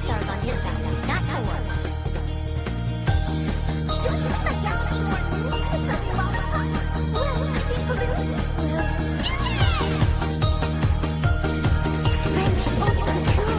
stars on his back, not yours. Don't you think my gown is more needlessly lollipop? Well, I think balloons will. French haute couture.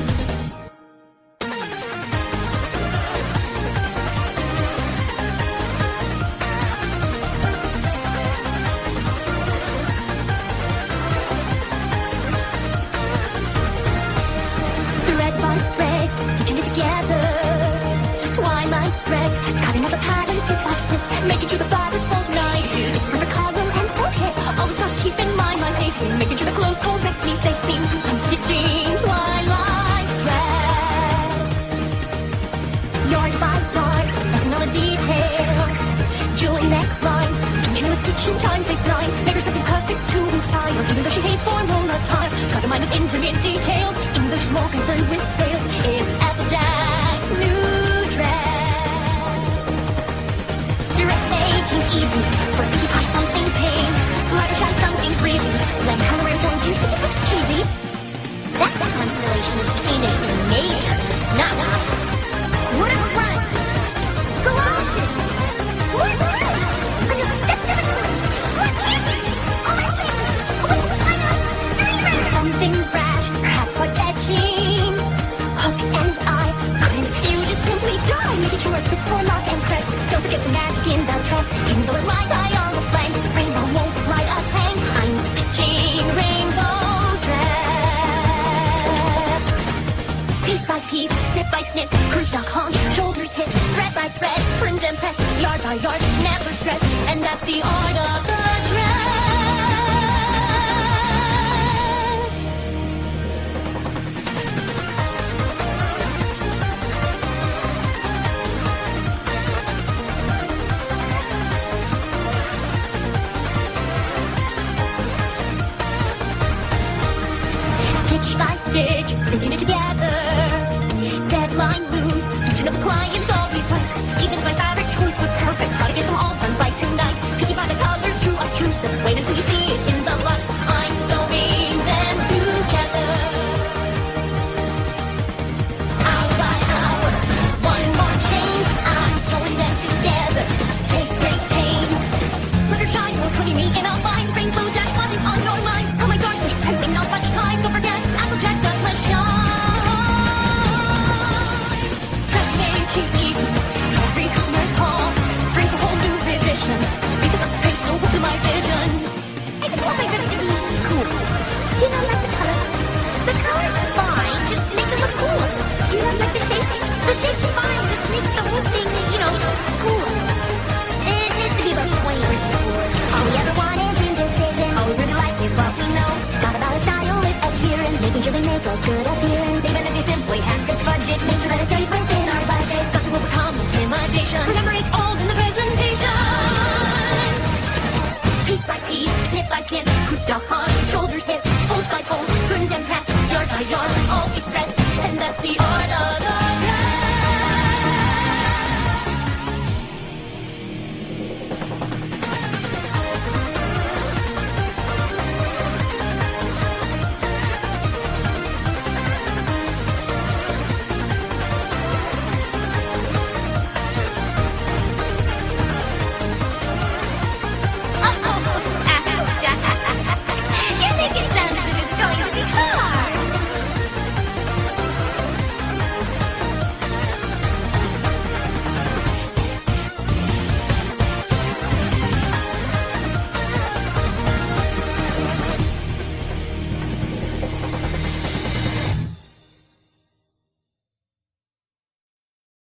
Red vines spread, stitching it together. Twilight stress, cutting out the patterns step by step, making sure the fabric folds nicely. It's perfect color and so hip. Always gotta keep in mind my pacing, making sure the clothes correctly facing. I'm stitching twilight stress. Yard by yard, messing all the details. Jewel neckline, don't you know a stitch in time saves 9? Make her something perfect to inspire, even though she hates formal attire. Gotta mind those intimate details, even though she's more concerned with sales. It's Applejack's new dress. Direct making's easy, for you buy something pink. Fluttershy something breezy, blend color and form. Do you think it looks cheesy? That constellation is Venus in major, not minor. What a run! Galoshes! What is this? Another festival! What is it? Oh my goodness! Oh, I know! Dreamers! Something brash, perhaps quite fetching. Hook and eye, couldn't you just simply die? Making sure it fits for lock and press. Don't forget some magic in the dress. Even though it might die on the flank, rainbow won't ride a tank. I'm stitching rainbow dress. Piece by piece, snip by snip, croup dog haunch, shoulders hit, thread by thread, print and press, yard by yard, never stress, and that's the art of the dress. Stitch by stitch, stitching it together. Deadline looms, don't you know the client's always right?